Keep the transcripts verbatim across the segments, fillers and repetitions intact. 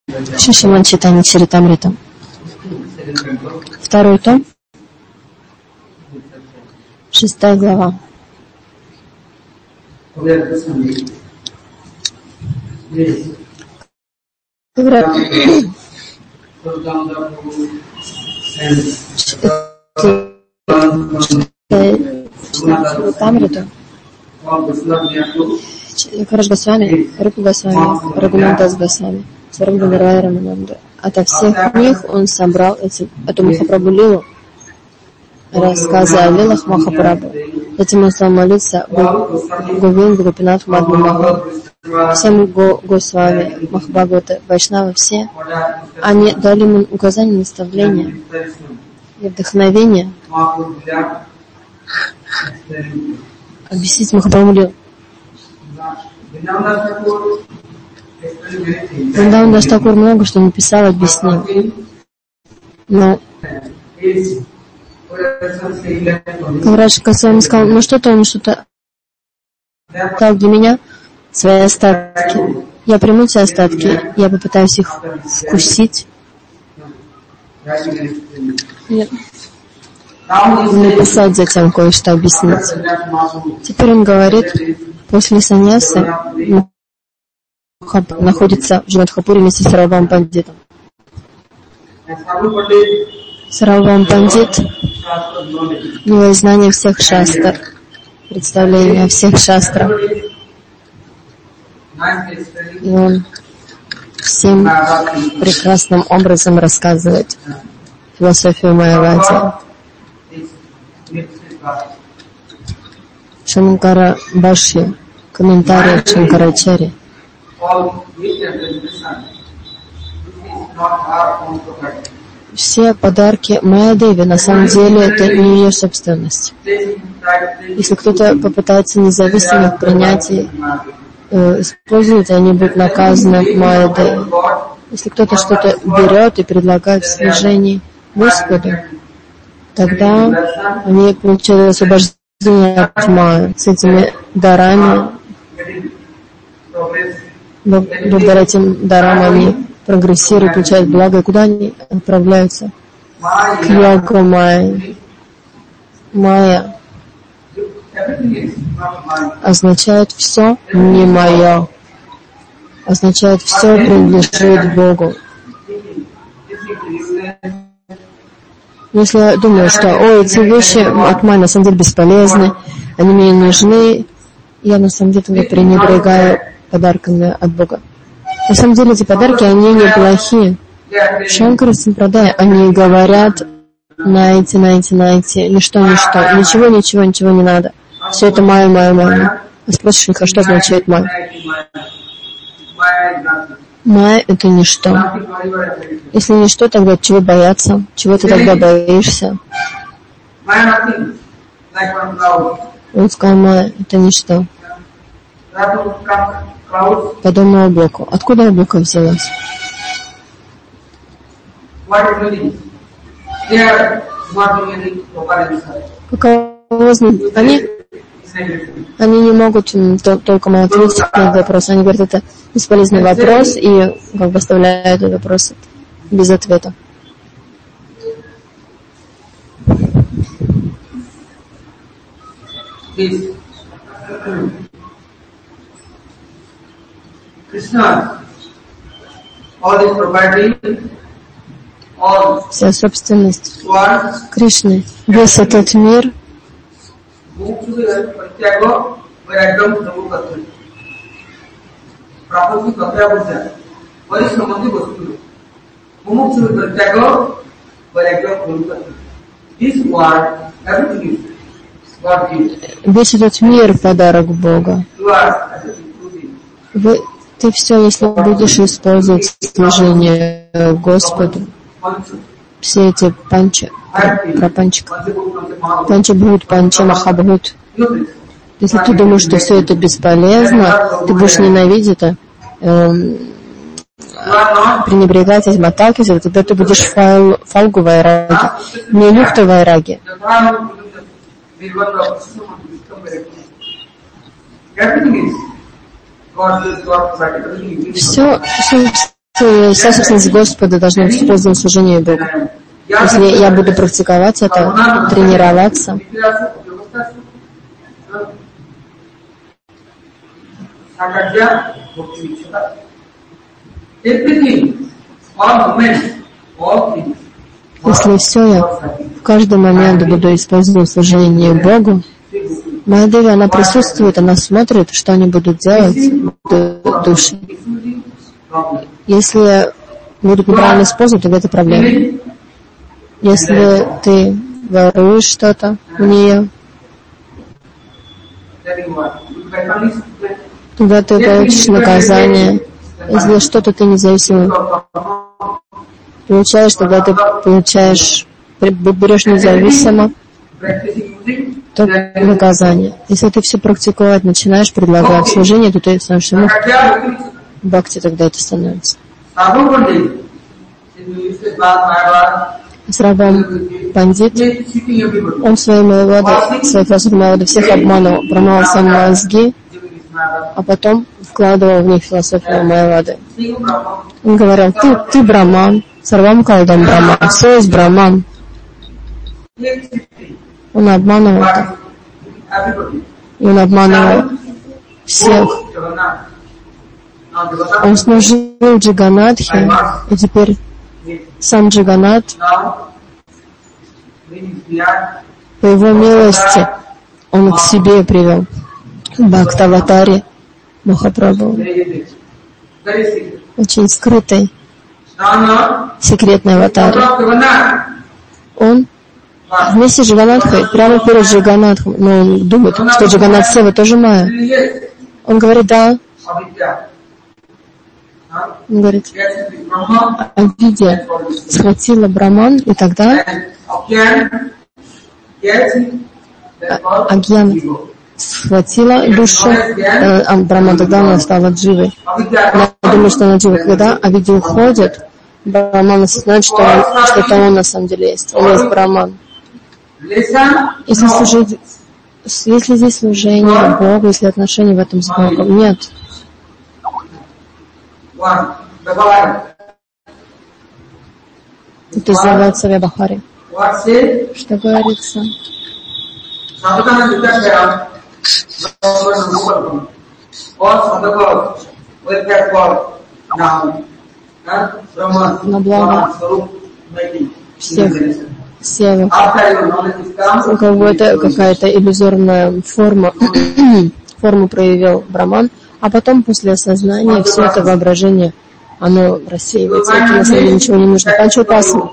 Шишиман Читани Чаритамрита. Второй том. Шестая глава. Чаритамриту. Караш Госвами, Рупа Госвами, Рагунандас Госвами, Сарабхадарай Рамананда. Ото всех них он собрал эти, эту Махапрабху Лилу, рассказы о лилах Махапрабху. Этим он стал молиться Говинду, Гопинатх, Мадху Маху. Всем Го, Госвами, Махабхагаваты, Вайшнавы, все, они дали ему указания, наставления и вдохновение объяснить Махапрабху Лилу. Вриндаван Такур много что написал, объяснил. Но Каврадж Госвами сказал, ну что-то он что-то дал для меня свои остатки. Я приму эти остатки, я попытаюсь их вкусить. И написать затем кое-что объяснить. Теперь он говорит, после саньясы находится в Джанатхапуре вместе с Сарвабхаум Пандитом. Сарвабхаум Пандит, у него есть знание всех шастр, представление о всех шастрах. И он всем прекрасным образом рассказывает философию Майявади. Шанкара Баши, комментарий Шанкарачари. Все подарки Майя-Деви на самом деле это не ее собственность. Если кто-то попытается независимо принять и э, использовать, они будут наказаны Майя-Деви. Если кто-то что-то берет и предлагает в служении Господу, тогда они получают освобождение от Майя. С этими дарами, благодаря этим дарам они прогрессируют, получают благо, и куда они отправляются? К йогу Майя. Майя означает все не мое, означает все принадлежит Богу. Если я думаю, что ой, эти вещи от Майи на самом деле бесполезны, они мне не нужны, я на самом деле пренебрегаю подарками от Бога. На самом деле эти подарки, они неплохие. Шанкара Сампрадай, они говорят, найте, найте, найте, ничто, ничто, ничего, ничего, ничего не надо. Все это майя, майя, майя. А спросишь, что означает майя? Майя — это ничто. Если ничто, тогда чего бояться? Чего ты тогда боишься? Он сказал, майя — это ничто. Подобно облаку. Откуда облако взялось? Каково знать? Они, они не могут толком ответить на этот вопрос. Они говорят, это бесполезный вопрос, и как бы оставляют этот вопрос без ответа. Вся собственность Кришны, весь этот мир весь этот мир подарок Бога. Вы, ты все, если будешь использовать служение Господу, все эти панча, прапанчика, панчабхут, панча махабхут. Если ты думаешь, что все это бесполезно, ты будешь ненавидеть это, эм, пренебрегать этим, отталкиваться, тогда ты будешь фал, фалгу вайраги, не люхта вайраги. Все, все вся собственность Господа должна быть использована в служении Богу. Если я буду практиковать это, тренироваться, если все я в каждый момент буду использовать в служении Богу, моя Деви, она присутствует, она смотрит, что они будут делать в душе. Если будут неправильно использовать, тогда это проблема. Если ты воруешь что-то у нее, тогда ты получишь наказание. Если что-то ты независимо получаешь, тогда ты получаешь, берешь независимо, то наказание. Если ты все практиковать начинаешь, предлагая служение, то ты становишься мух. Бхакти тогда это становится. С Рабом Пандит, он своей Майявадой, своей философией Майявады всех обманывал, промывал свои мозги, а потом вкладывал в них философию Майявады. Он говорил, ты, ты браман, сарвам калдам браман, все есть браман. Он обманывал это. И он обманывал всех. Он служил Джаганатхе, и теперь сам Джаганат, по его милости, он к себе привел Бхактаватари Махапрабху, очень скрытой, секретной аватаре. Он вместе с Джаганатхой, прямо перед Джаганатхом, но он думает, что Джаганат Сева тоже Майя. Он говорит, да. Он говорит, Авидья схватила Браман, и тогда Агьян схватила душу, а Браман, тогда она стала дживой. Она думает, что она джива. Когда Авидья уходит, Браман осознает, что, он, что это он на самом деле есть. Он есть Браман. Если, служить, если здесь служение Богу, если отношения в этом с Богом, нет. Это называется Вябахари. Что говорится? На благо всех. Севы. У кого-то какая-то иллюзорная форма, форму проявил Браман, а потом после осознания все это воображение, оно рассеивается, это на самом деле ничего не нужно. Панчупасана.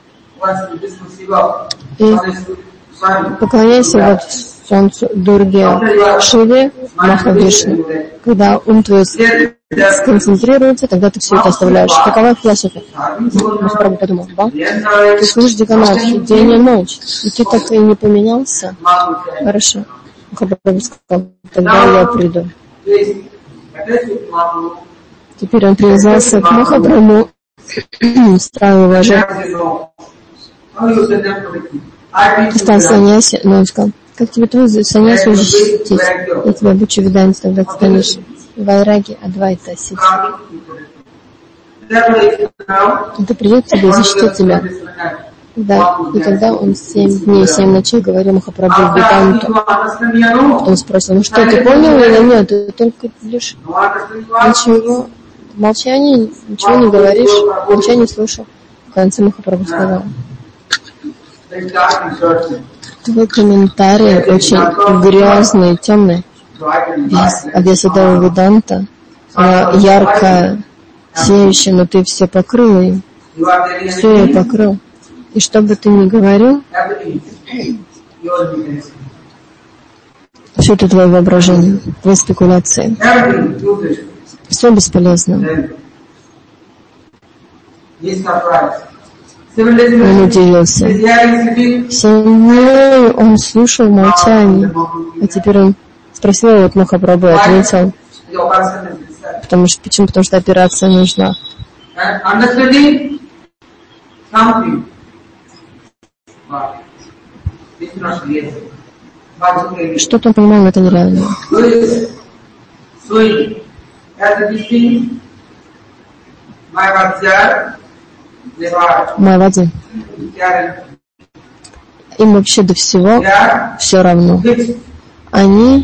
И поклоняйся вот Солнцу, Дурге, Шиве, Махавишну. Когда ум твой сконцентрируется, тогда ты все это оставляешь. Такова философия. Махапрабху подумал, да? Ты служишь Джаганатхе день и ночь, и ты так и не поменялся? Хорошо. Махапрабху сказал, тогда я приду. Теперь он привязался к Махапрабху, стал уважать. Стал саньяси, но он сказал, как тебе твой саньяси уже защитить? Я тебя обучу веданте, тогда ты станешь вайраги, адвайта, сити. Это придет тебе защитить тебя. Да, и тогда он семь дней, семь ночей говорил Махапрабху веданту. Он спросил, ну что, ты понял или нет? Ты только лишь ничего, молчание, ничего не говоришь, ничего не слушал. В конце Махапрабху сказал, твой комментарий очень грязный, темный. Абьясадава Веданта, она яркая, сияющая, но ты все покрыл им. Все ее покрыл. И что бы ты ни говорил, все это твое воображение, твои спекуляции. Все бесполезно. Он удивился. Семь дней он слушал молчание, а теперь он спросил вот Махапрабху, ответил. Потому что, почему? Потому что операция нужна. Что-то он понимал, но это нереально. Майавади. Им вообще до всего все равно. Они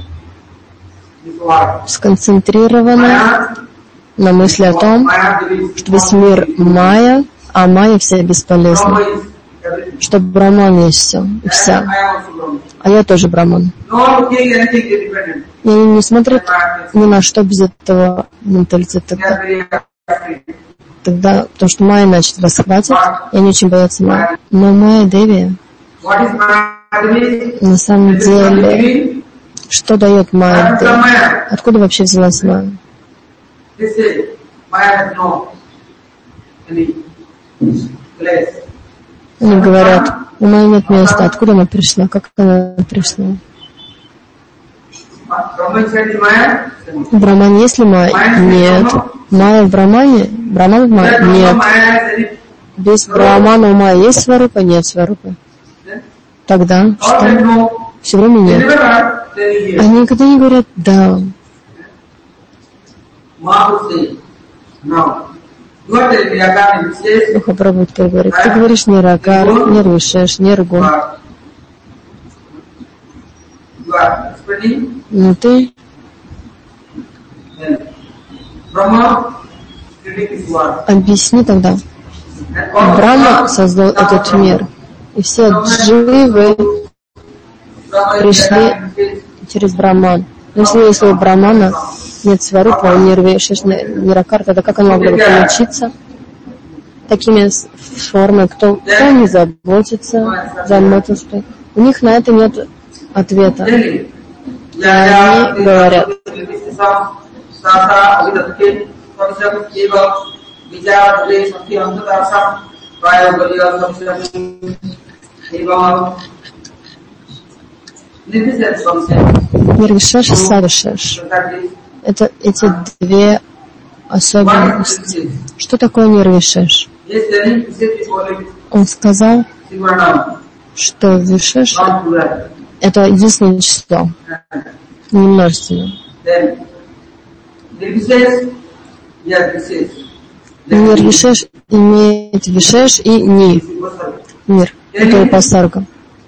сконцентрированы на мысли о том, что весь мир майя, а майя вся бесполезна. Что Браман есть все и вся. А я тоже Браман. И они не смотрят ни на что без этого менталитета. Тогда, потому что майя иначе вас хватит, и они очень боятся майя. Но майя Деви, на самом деле, что дает майя Деви? Откуда вообще взялась майя? Они говорят, у майи нет места. Откуда она пришла? Как она пришла? В Брамане есть ли майя? Нет. Майя в Брамане? Браман в майе? Нет. Без Брамана у майи есть сварупа? Нет сварупы. Тогда что? Все время нет. Они никогда не говорят «да». Махапрабху говорит, ты говоришь Ниракар, Нирвишеш, Ниргун. Но ты объясни тогда. Брахма создал этот мир, и все дживы пришли через Браман. Но если, если у Брамана нет сварупа, у Нирвишеш, Ниракар, тогда как они могли бы научиться такими формами, кто, кто не заботится, заботится, у них на это нет ответа. И они говорят, Нирвишеш и Савишеш. Это эти две особенности. Что такое Нирвишеш? Он сказал, что Вишеш — это единственное число, не множественное. Нирвишеш имеет Вишеш и Ни, мир, это Упасарга.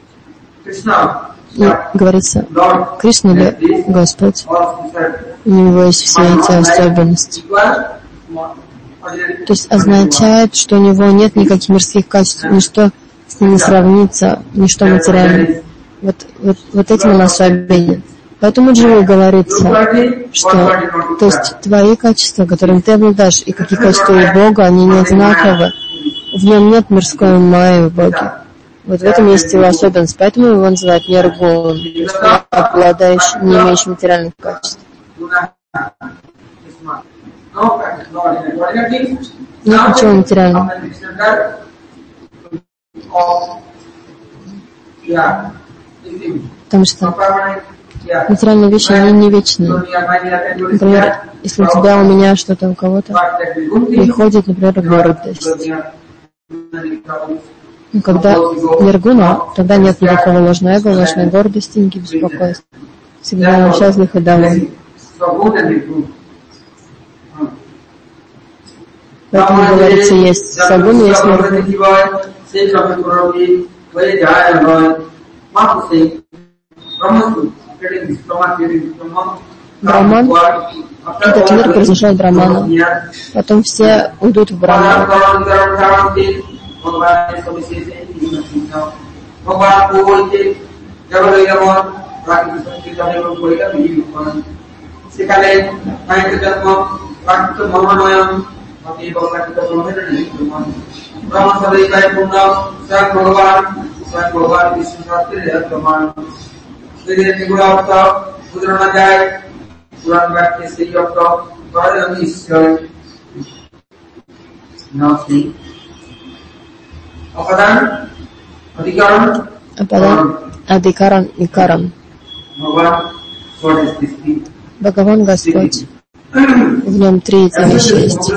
И говорится, Кришна или Господь, у него есть все эти особенности. То есть означает, что у него нет никаких мирских качеств, ничто с ним не сравнится, ничто материальное. Вот, вот, вот этим он особенен. Поэтому Дживу говорится, что то есть твои качества, которыми ты обладаешь, и какие качества у Бога, они не одинаковы. В нем нет мирской майи в Боге. Вот в этом есть его особенность. Поэтому его называют Ниргун, обладающий, не имеющий материальных качеств. Нет ничего материального. Потому что материальные вещи, они не вечные. Например, если у тебя, у меня что-то, у кого-то приходит, например, гордость. И когда ниргуна, тогда нет никакого ложного эго, ложной гордости, никаких беспокойств. Всегда он счастлив и доволен. Поэтому говорится, есть сагуна, есть ниргуна. Браман, этот мир произошел Брамана. Потом все уйдут в Браман. Ападан, Адикаран и Каран. Бхагаван Господь. В нем три эти вещи есть.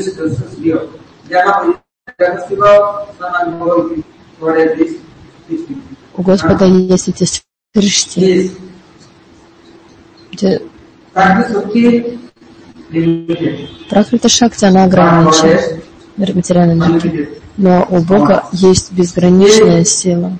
У Господа есть эти срышти. Пракрита Шакти, она ограничена материальной энергией, но у Бога есть безграничная сила.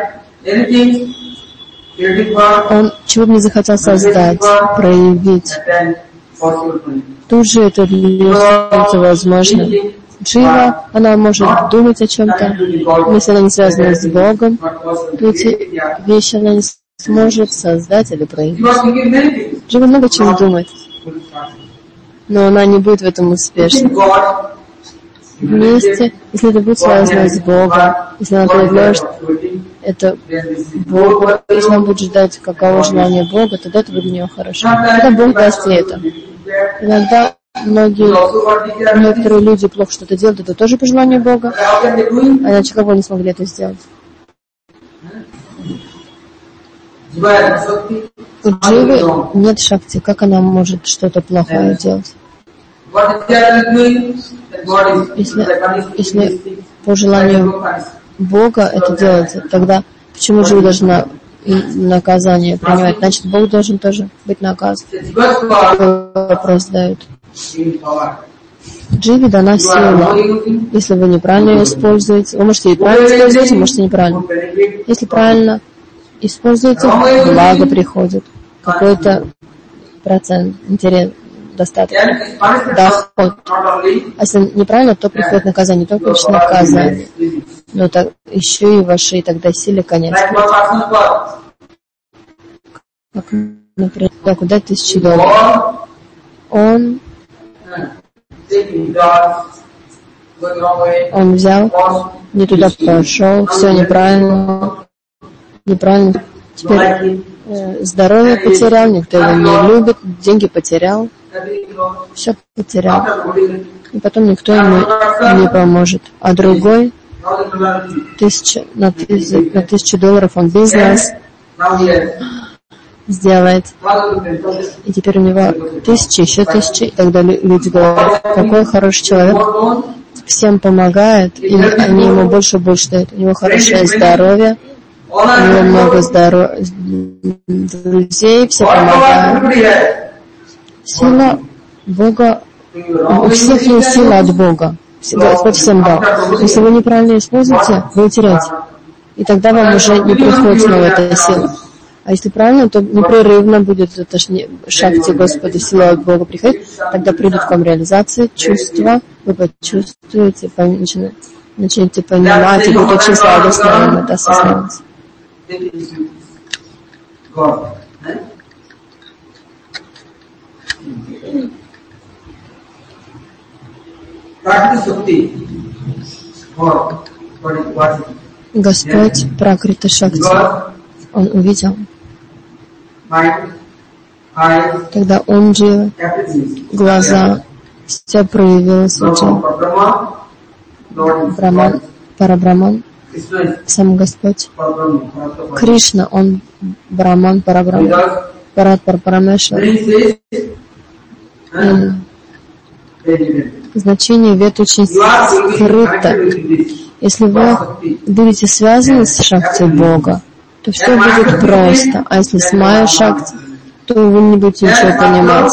Он чего бы не захотел создать, проявить, тут же это для него возможно. Джива, она может думать о чем-то, если она не связана с Богом, то эти вещи она не сможет создать или проявить. Джива много чем думает, но она не будет в этом успешна. Вместе, если это будет связано с Богом, если она предложит это Богу, если она будет ждать какого желания Бога, тогда это будет для нее хорошо. Тогда Бог даст ей это. Иногда многие, некоторые люди плохо что-то делают, это тоже по желанию Бога, а иначе кого не смогли это сделать. У Дживы нет шакти, как она может что-то плохое делать? Если, если по желанию Бога это делается, тогда почему Джива должна наказание принимать? Значит, Бог должен тоже быть наказан. Такой вопрос задают. Дживе дана сила. Если вы неправильно ее используете, вы можете ее правильно использовать, а можете неправильно. Если правильно используете, благо приходит. Какой-то процент, интерес, достаток, доход. А если неправильно, то приходит наказание, не только лишь наказание, но так, еще и вашей тогда силе конец. Как, например, куда тысячи долларов. Он, он взял, не туда пошел, все неправильно, неправильно. Теперь э, здоровье потерял, никто его не любит, деньги потерял, все потерял. И потом никто ему не поможет. А другой тысяча, на, тысячу, на тысячу долларов он бизнес сделает. И теперь у него тысячи, еще тысячи. И тогда люди говорят, какой хороший человек, всем помогает, и они ему больше и больше дают. У него хорошее здоровье, у него много здоров... друзей, все помогают. Сила Бога, у всех есть сила от Бога. Господь всем дал. Если вы неправильно используете, вы утеряете. И тогда вам уже не приходит снова эта сила. А если правильно, то непрерывно будет это шакти Господа, сила от Бога приходит, тогда придут к вам реализации, чувства, вы почувствуете, начинаете, начнете понимать, и будет очень сладостно вам это осознавать. Господь Пракрита Шакти, Он увидел. Тогда он же глаза, все проявилось уже. Браман, Парабраман, сам Господь. Кришна, он Браман, Парабраман, Парат Парапарамешвар. Значение вет очень скрыто. Если вы будете связаны с шакти Бога, то все будет просто. А если с Майя Шакти, то вы не будете ничего понимать.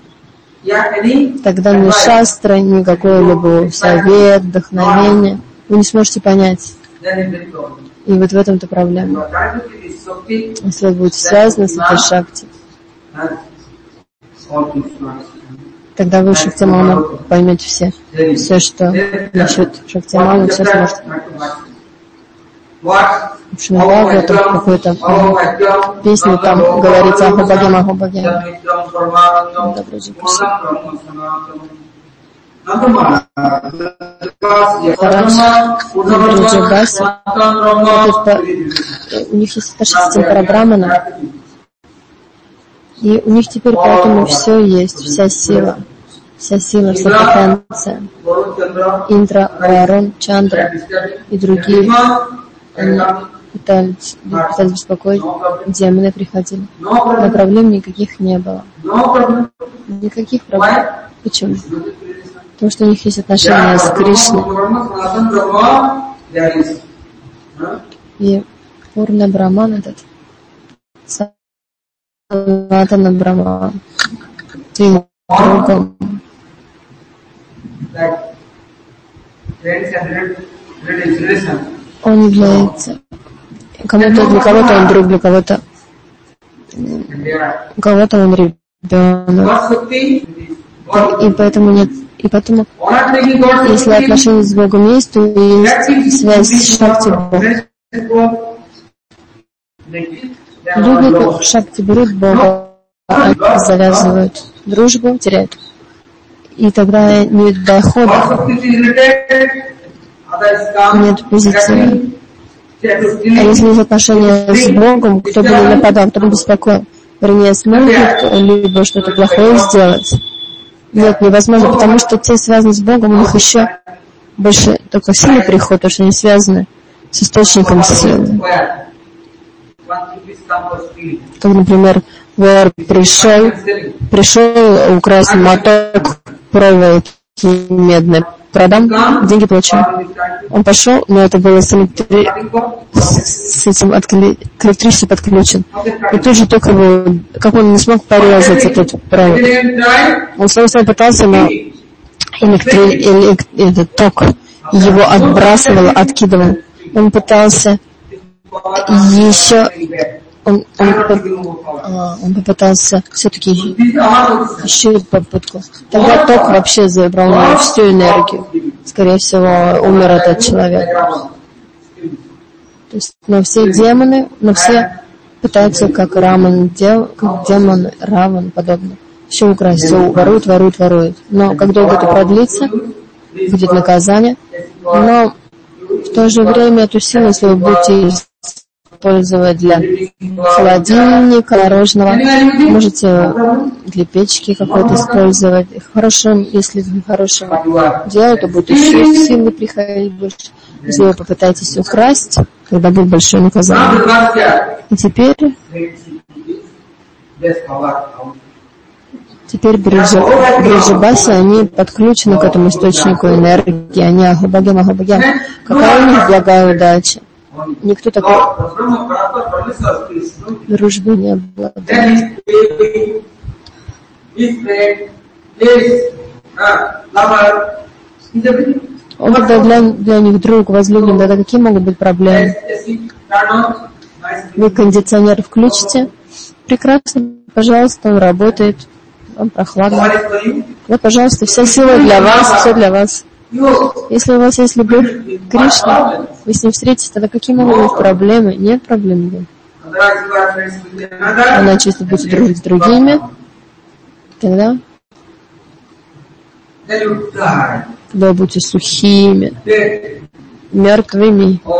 Тогда ни шастра, ни какой-либо совет, вдохновение вы не сможете понять. И вот в этом-то проблема. Если вы будете связаны с этой Шакти, тогда вы Шактимана поймете все. Все, что насчет Шактимана, все сможете. В общем, Бога, это какой-то песни там говорится Ахо-Бхагям, Ахо-Бхагям. Добрый день, у них есть старшая система Парабрамана, и у них теперь поэтому все есть, вся сила, вся сила, вся потенция. Индра, Варун, Чандра и другие. Они пытались, пытались беспокоить, демоны приходили. Но проблем никаких не было. Никаких проблем. Почему? Потому что у них есть отношения с Кришной. И Пурна Браман этот, Санатана Браман, другом. Он является кому-то, для кого-то он друг, для кого-то, у кого-то он ребенок. И поэтому нет, и поэтому, если отношения с Богом есть, то есть связь с Шакти Бога. Любят Шакти, берут Бога, завязывают дружбу, теряют. И тогда нет дохода, нет позитива. А если есть отношения с Богом, кто бы не нападал, кто бы беспокоил, вернее, сможет либо что-то плохое сделать. Нет, невозможно, потому что те, связаны с Богом, у них еще больше только силы приходят, потому что они связаны с источником силы. Как, например, вор пришел, пришел украсть моток проволоки медной, продам, деньги получу. Он пошел, но это было с, электри... с этим откли... к электричеству подключен. И тут же только его, как он не смог порезать этот провод. Он снова пытался, но электри... Элек... этот ток его отбрасывал, откидывал. Он пытался еще... Он, он, а, он попытался все-таки еще попытку. Тогда ток вообще забрал на всю энергию. Скорее всего, умер этот человек. То есть, но все демоны, но все пытаются, как Раман дел, как демон Раван подобно, все украсть, все воруют, воруют, воруют. Но как долго это продлится, будет наказание. Но в то же время эту силу, если вы будете использовать для холодильника, мороженого, можете для печки какой-то использовать. Хорошо, если хорошего делать, то будет еще силы приходить больше. Если вы попытаетесь украсть, тогда будет большое наказание. И теперь Теперь Бриджабаси, они подключены к этому источнику энергии, они Ахабагям, Ахабагям. Какая у них благая удача? Никто такой дружбы не обладает. Он когда для, для них друг, возлюблен, тогда какие могут быть проблемы? Вы кондиционер включите, прекрасно, пожалуйста, он работает, вам прохладно. Вот, пожалуйста, вся сила для вас, все для вас. Если у вас есть любовь к Кришне, вы с ним встретитесь, тогда какие могут быть проблемы? Нет проблем. Иначе, если будете дружить с другими, тогда, когда вы будете сухими, мертвыми,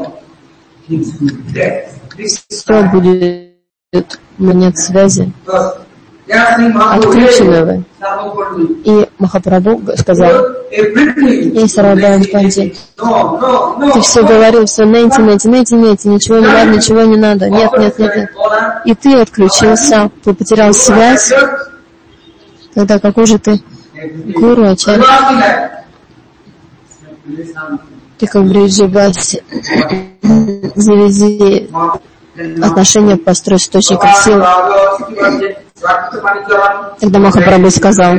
все будет, нет связи. Отключены вы. И Махапрабху сказал, эй, Сарабхаджан Панди, ты все говорил, все нейти, нейти, нейти, нейти, ничего не надо, ничего не надо, нет, нет, нет, нет. И ты отключился, ты потерял связь, тогда какой же ты гуру, ачарья? Ты как Бриджабаси, завези отношения, построй источником силы. Тогда Махапрабху сказал,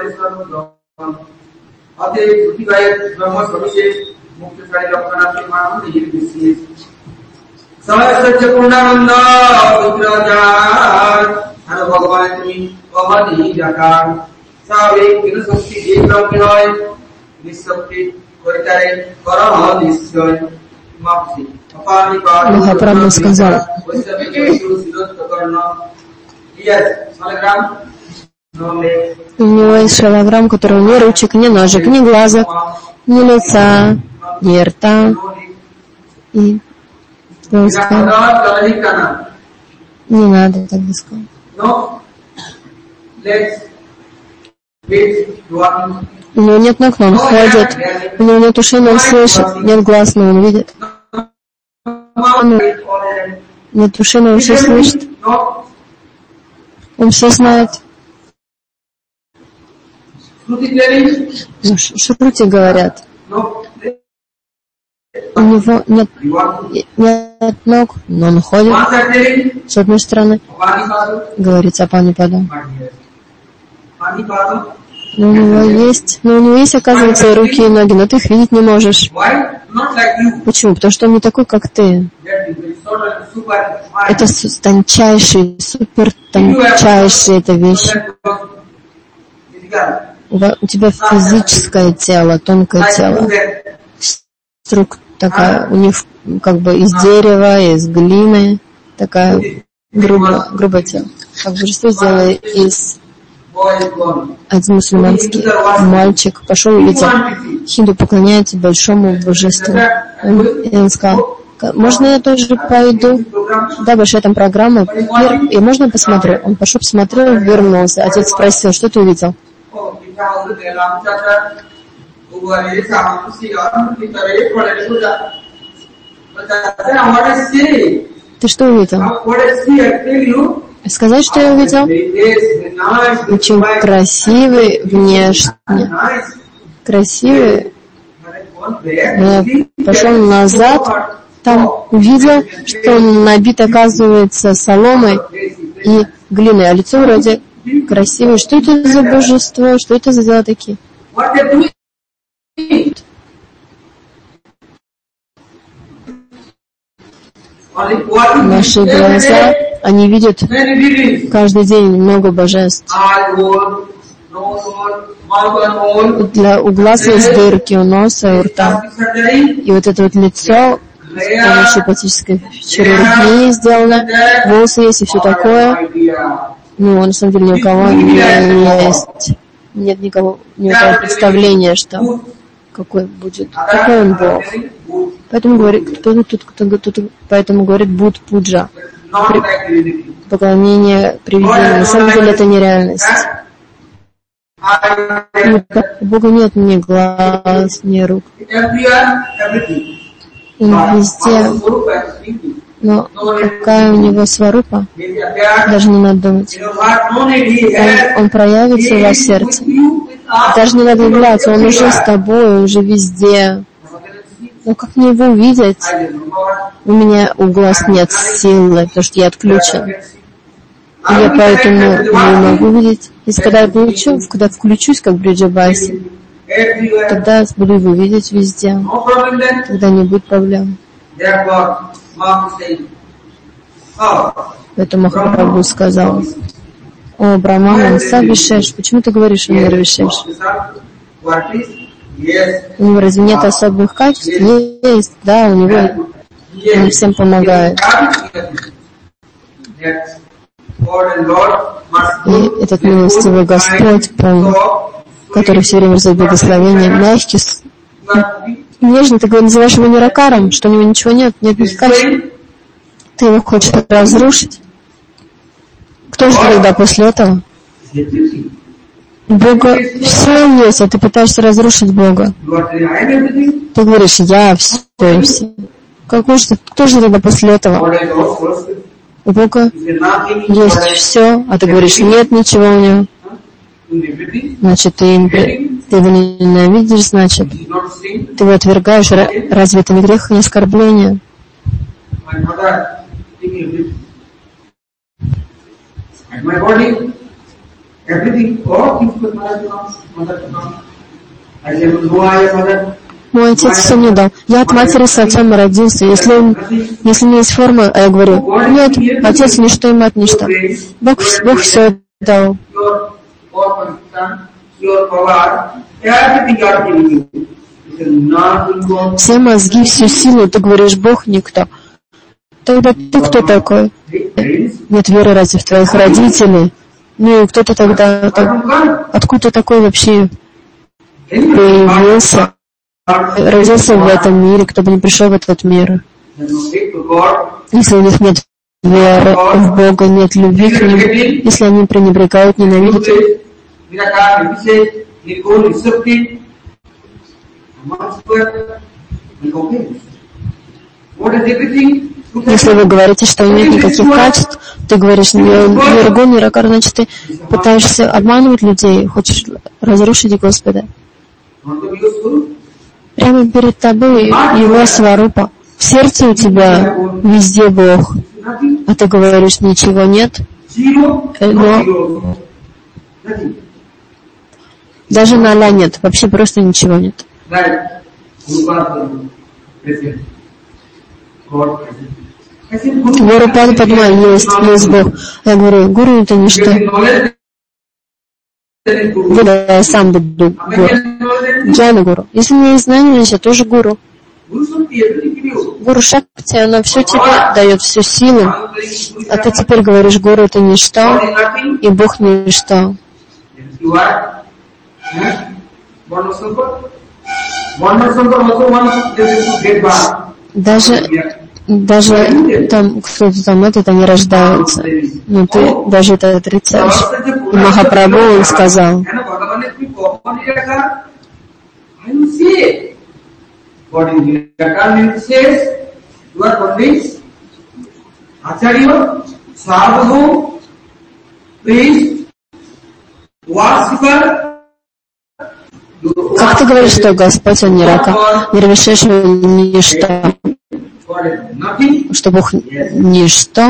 Махапрабху сказал, у него есть шалограмм, которого ни ручек, ни ножек, ни глазок, ни лица, ни рта. И он сказал, не надо так сказать. У него нет ног, но он ходит. У него нет ушей, но он слышит. Нет глаз, но он видит. Нет ушей, но он все слышит. Он все знает. Ну, шрути говорят. У него нет, нет ног, но он ходит. С одной стороны, говорит Апанипада. Но у него есть, но у него есть, оказывается, и руки, и ноги, но ты их видеть не можешь. Почему? Потому что он не такой, как ты. Это тончайший, супер тончайшая эта вещь. У тебя физическое тело, тонкое тело. Струк такая, у них как бы из дерева, из глины, такая грубая, грубое тело. Как божество сделано из... Один мусульманский мальчик пошел, видел, хинду поклоняется большому божеству. И он сказал: можно я тоже пойду? Да, большая там программа, и можно я посмотрю? Он пошел, посмотрел, вернулся. Отец спросил: что ты увидел? Ты что увидел? Сказать, что я увидел? Очень красивый внешне. Красивый. Я пошел назад, там увидел, что он набит, оказывается, соломой и глиной, а лицо вроде красивое. Что это за божество? Что это за дела такие? Наши глаза, они видят каждый день много божеств. Для, у глаз есть дырки, у носа, у рта. И вот это вот лицо с помощью пластической хирургии сделано, волосы есть и все такое. Ну, на самом деле ни у кого не есть, нет никого, никакого представления, что какой будет, какой он Бог. Поэтому говорит, кто тут, кто, кто, кто, поэтому говорит Будд Пуджа. При, поклонение привидению. На самом деле это нереальность. У Бога нет ни глаз, ни рук. Он везде. Но какая у него сварупа, даже не надо думать. Он, он проявится у вас в сердце. Даже не надо удивляться, он уже с тобой, уже везде. Но как мне его увидеть? У меня у глаз нет силы, потому что я отключен. И я поэтому не могу видеть. Если когда я включу, когда включусь, как Бриджабаси, тогда буду его видеть везде. Тогда не будет проблем. Поэтому Махапрабху сказал: о, Брахман, Савишеш, почему ты говоришь, он Нирвишеш? У него разве нет особых качеств? Есть, да, у него он всем помогает. И этот милостивый Господь, полный, который все время раздает благословение, мягкий, нежно, ты называешь его Ниракаром, что у него ничего нет, нет никаких качеств. Ты его хочешь разрушить? Кто же тогда после этого? Бога все есть, а ты пытаешься разрушить Бога. Ты говоришь: я все и все. Какой же, кто же тогда после этого? У Бога есть все, а ты говоришь: нет ничего у него. Значит, ты, ты его ненавидишь, значит. Ты его отвергаешь. Разве это не грех и не оскорбление? Мой отец все мне дал. Я от матери с отцом родился. Если, он, если у меня есть форма, а я говорю: нет, отец ничто и мать ничто. Бог, Бог все дал. Все мозги, всю силу, ты говоришь: Бог никто. Тогда ты кто такой? Нет веры разве в твоих родителей? Ну и кто ты тогда? Так, откуда ты такой вообще появился? Родился в этом мире, кто бы не пришел в этот мир. Если у них нет веры в Бога, нет любви к Нему, если они пренебрегают, ненавидят, если вы говорите, что нет никаких качеств, ты говоришь: ни Рагун, ни Ракар, значит, ты пытаешься обманывать людей, хочешь разрушить Господа. Прямо перед тобой его сварупа. В сердце у тебя везде Бог, а ты говоришь: ничего нет. Но Даже ноля нет, вообще просто ничего нет. Гуру Пада Падма есть, есть Бог. Я говорю, гуру это ничто. Буду, я сам буду гуру. Джайна гуру. Если не есть знание, значит я тоже гуру. Гуру Шакти, она все тебе дает, всю силу. А ты теперь говоришь, гуру это ничто, и Бог ничто. Даже, даже там кто-то там этот, они рождаются. Но ты даже это отрицаешь. И Махапрабху он сказал. Как ты говоришь, что Господь, Он Нирака, Нирвишешва, ничто, что Бог ничто?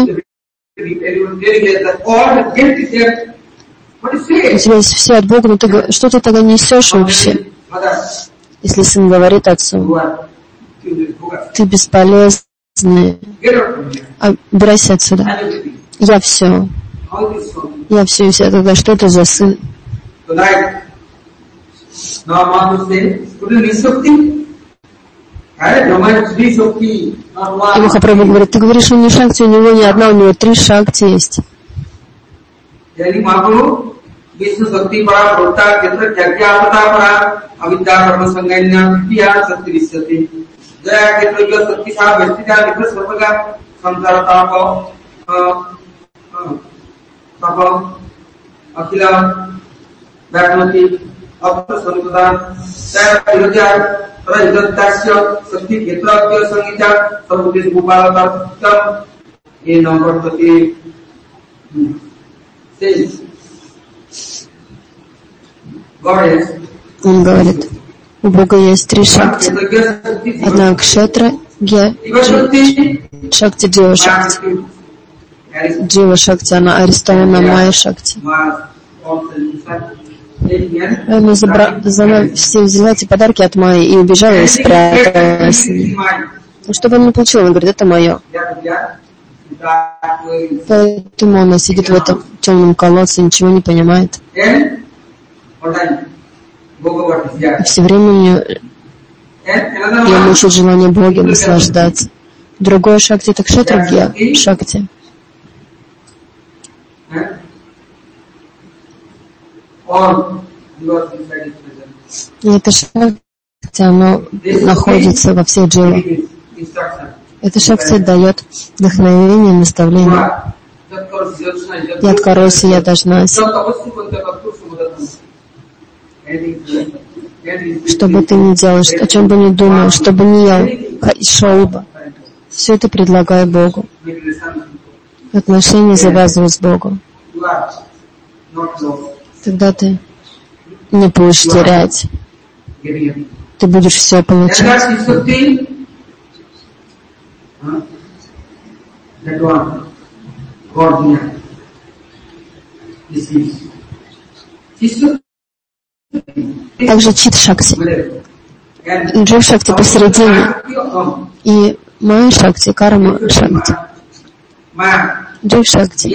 У тебя есть все от Бога, но ты, что ты тогда несешь вообще? Если сын говорит отцу, ты бесполезный, убирайся отсюда. Я все. Я все и все. Тогда что это за сын? И Махапрабху говорит, ты говоришь, у него шакти, у него не одна, у него три шакти есть. Он говорит, у Бога есть три шакти. Одна кшетра, ге, шакти, джива шакти. Джива шакти, она арестована майя шакти. Она забра... за... все взяла эти подарки от Майи и убежала и спряталась. Ну, чтобы он не получил, он говорит, это мое. Поэтому она сидит в этом темном колодце, ничего не понимает. И все время ее, ее мучает желание Бога наслаждаться. Другое шакти — это кшетра, шакти. И это шакти, оно находится во всех дживах. Это шакти дает вдохновение, наставление. Яд кароси, яд ажнаси. Что бы ты ни делал, о чем бы ни думал, что бы ни ел, шел бы. Все это предлагай Богу. Отношения завязывай с Богом. Тогда ты не будешь терять. Ты будешь все получать. Также чит шакти. Джив шакти посередине. И майя шакти, карма шакти. Джив шакти.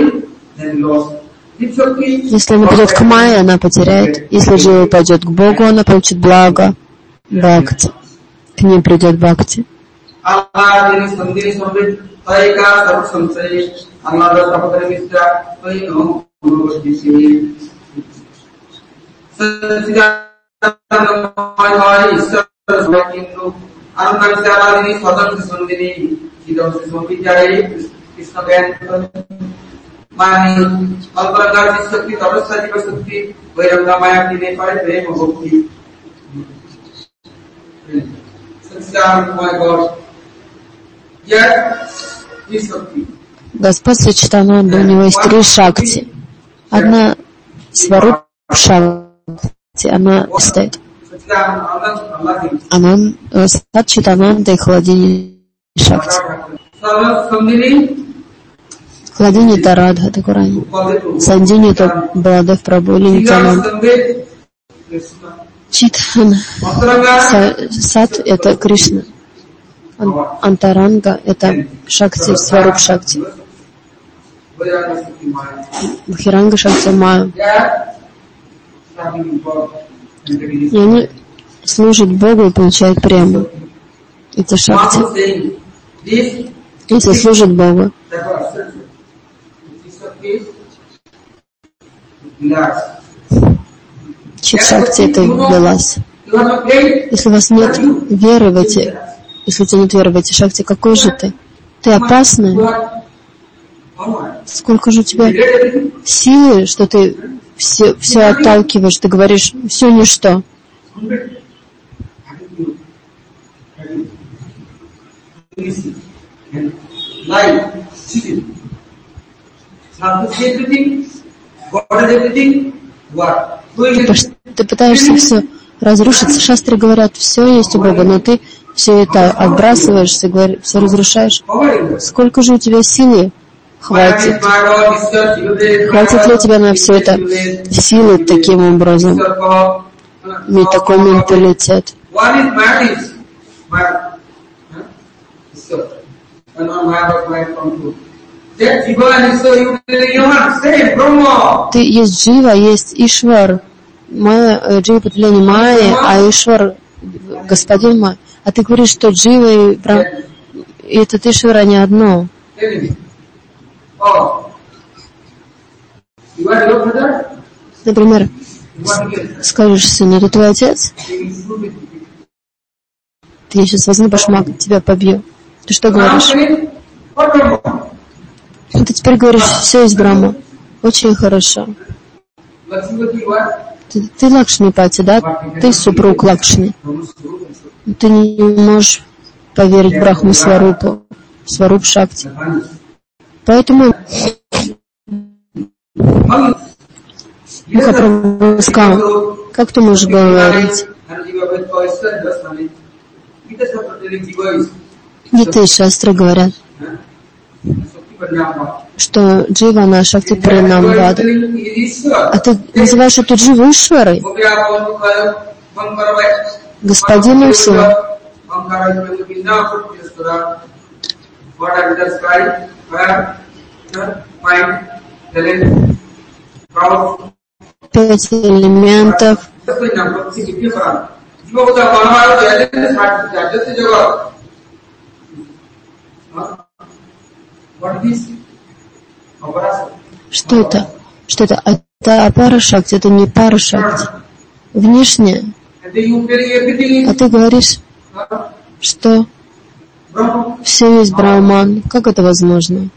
Если она пойдет к майе, она потеряет. Если джива пойдет к Богу, она получит благо. Бхакти. К ней придет бхакти. Господь Сачитананда, у него есть три шакти. Одна сварупа шакти, она стоит. Она Сачитананда и Хладини шакти. Хладини это Радха Такурани. Сандини это Баладев Прабху или Нитянанда. Читхан сад — это Кришна. Антаранга — это Шакти, Сваруп Шакти. Бхиранга Шакти — Майя. И они служат Богу и получают прему. Это Шакти. Если служат Богу. Чит Шакти — это Вилас. Если у вас нет веры в эти, если у тебя нет веры в эти Шакти, какой же ты? Ты опасный. Сколько же у тебя силы, что ты все, все отталкиваешь, ты говоришь, все ничто. Ты, ты пытаешься все разрушить. Шастры говорят, все есть у Бога, но ты все это отбрасываешь, все, говоришь, все разрушаешь. Сколько же у тебя силы хватит? Хватит ли у тебя на все это силы таким образом? Иметь такой менталитет. Ты есть Джива, есть Ишвар. Майя, Джива потребление Майи, а Ишвар господин Майя. А ты говоришь, что Джива и, Брам... и этот Ишвар, они одно. Например, скажешь сыну, это твой отец? Ты сейчас возьму башмак, тебя побью. Ты что говоришь? Ты теперь говоришь, все из Брахма. Очень хорошо. Ты, ты Лакшмипати, да? Ты супруг Лакшми. Ты не можешь поверить в Брахму Сварупу, Сваруп Шакти. Поэтому Махапрабху сказал, как ты можешь говорить? Гита и Шастры говорят, что Джива на Шакти Паринамвада. А ты называешь эту Дживу Ишварой? Господину всего. Пять элементов. Что это? Что это? Это апара Шакти, это не пара Шакти. Внешне. А ты говоришь, что все есть Брахман. Как это возможно?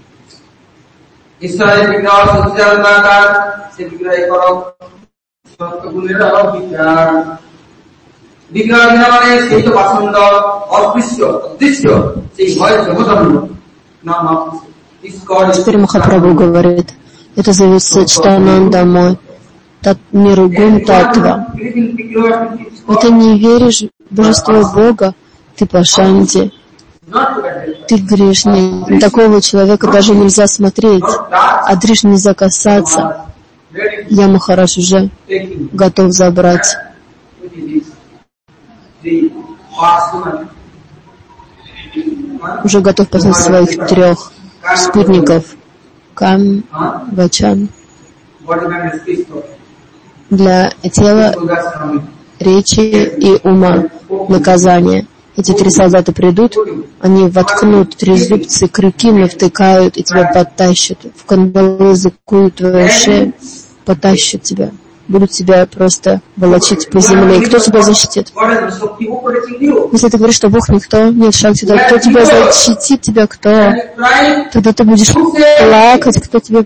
Теперь Махапрабху говорит, это зовется Читананда мой, Ниргун Татва. И ты не веришь в божество Бога, ты пашанти, ты грешный. На такого человека даже нельзя смотреть, а Дриш нельзя касаться. Я, Махарадж, уже готов забрать. Уже готов послать своих трех спутников. Кам, Вачан. Для тела, речи и ума. Наказание. Эти три солдата придут, они воткнут трезубцы, крюки навтыкают и тебя подтащат. В кандалы закуют твою шею, потащат тебя. Будут тебя просто волочить по земле. И кто тебя защитит? Если ты говоришь, что Бог никто, нет Шакти, то кто тебя защитит? Тебя кто? Тогда ты будешь плакать, кто тебя...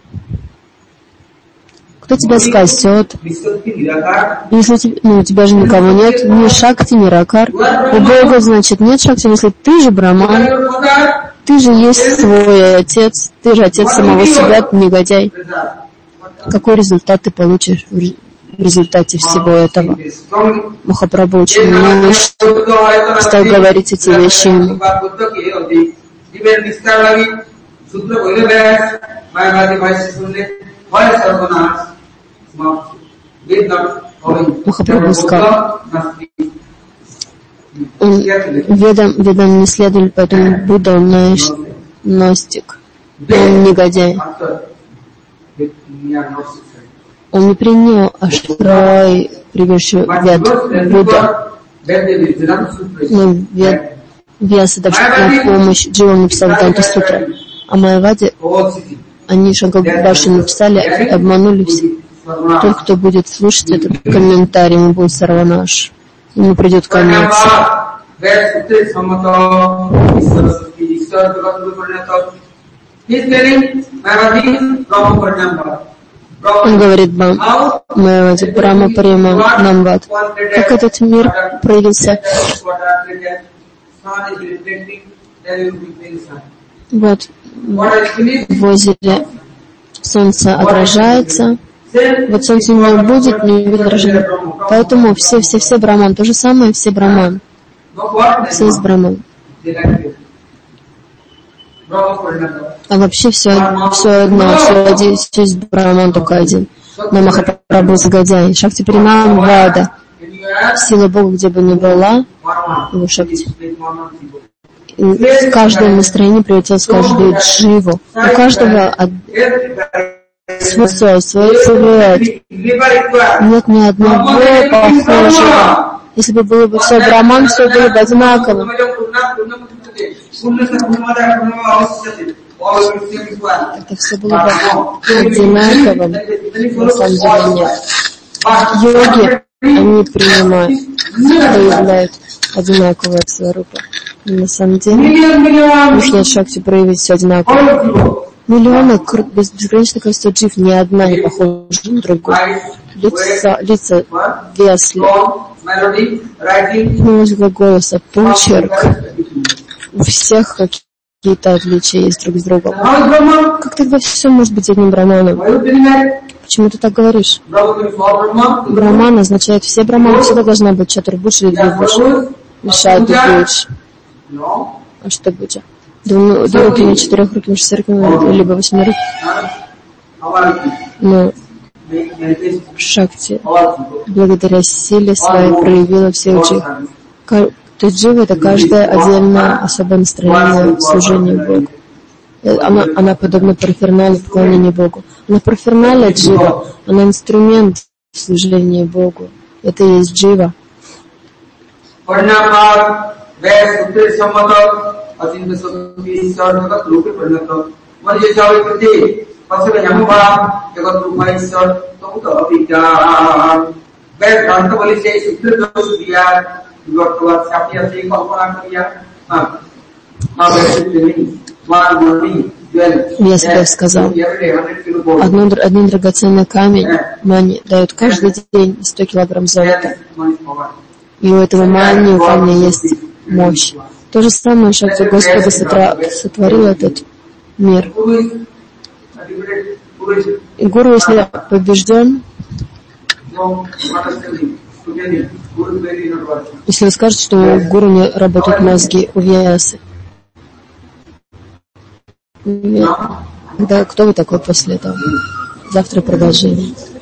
Кто тебя спасет? Если тебе, ну, у тебя же никого нет, ни Шакти, ни Ракар. У Бога, значит, нет Шакти, если ты же Брахман, ты же есть свой отец, ты же отец самого себя, ты негодяй. Какой результат ты получишь в результате всего этого? Махапрабху очень много стал говорить эти вещи ему. Махапрабху сказал, он ведом, ведом не следовал, поэтому Будда он ностик, он негодяй. Он не принял ашрай, приведший вед Будда. Но вед Вьяса также на помощь Дживам написал Данта Сутра. А Майявади, они Шанкарбхаши написали и обманули все. Тот, кто будет слушать этот комментарий, ему будет сарванаш. Ему придет конец. Он говорит Бам, Майявади, Брахма Парима Намвад. Как этот мир проявился? Вот в озере солнце отражается. Вот солнце не будет, не будет отражения. Поэтому все, все, все браман. То же самое, все браман. Все из браман. А вообще все, все одно, все, один, все из браман, только один. Но Махапрабху Загадяй. Шакти Паринам Вада. Сила Бога, где бы ни была, его Шакти. Каждое настроение превратилось в каждую дживу. У каждого свой свой, свой цвет. Нет ни одного похожего. Если бы было бы все браман, все было бы одинаково. Это все было бы одинаково. На самом деле нет. Йоги, они принимают, проявляют одинаковое сварупа. На самом деле, нужно шакти проявить все одинаково. Миллионы, безграничное количество джив, ни одна не похожа на другую. Лица, лица, вес, музыка голоса, почерк. У всех какие-то отличия есть друг с другом. Как тогда все может быть одним браманом? Почему ты так говоришь? Браман означает все браманы, всегда должна быть чатурбудж или двубудж. Мешает двубудж. А что будет? Двурукими, четырехрукими, шестирукими, либо восьмирукими. Но Шакти благодаря силе своей проявила всех джив. То есть джива — это каждое отдельное особое настроение служения Богу. Она, она подобна парфернале поклонения Богу. Она парфернале джива, она инструмент служения Богу. Это и есть джива. Вьясадев сказал, одно, один драгоценный камень мани дает каждый день сто килограмм золота. И у этого мани, у камня есть мощь. То же самое Шакти Господа сотворил этот мир. И гуру, если побежден, если вы скажете, что у гуру не работают мозги, у Вьясы, да, кто вы такой после этого? Завтра продолжение.